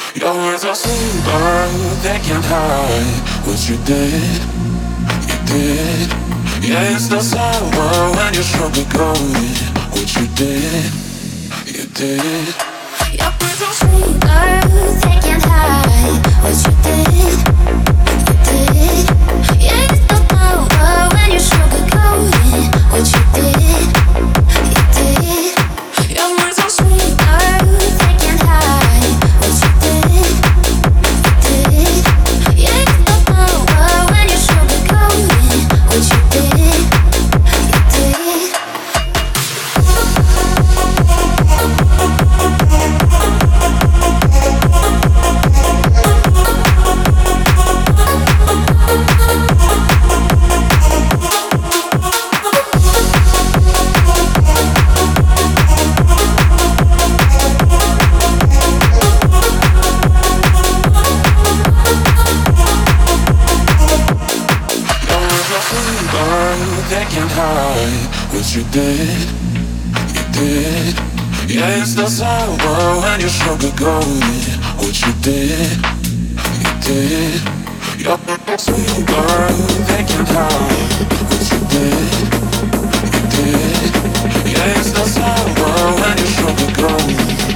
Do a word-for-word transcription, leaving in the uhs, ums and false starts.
Your words are sweet, but they can't hide what you did. You did. Yeah, it's the sour when you sugarcoat it. What you did. You did. Your words are sweet, but they can't hide what you did. You did. Yeah, it's the sour when you sugarcoat it. What you did. You did. Your words are sweet, but they can't hide what you did. You did. Yeah, it's the sour when you sugarcoat it. What you did. You did. They can't hide what you did. You did. Yeah, it's the sour when you sugarcoat it. What you did. You did. Your sweet girl, they can't hide what you did. You did. Yeah, it's the sour when you sugarcoat it.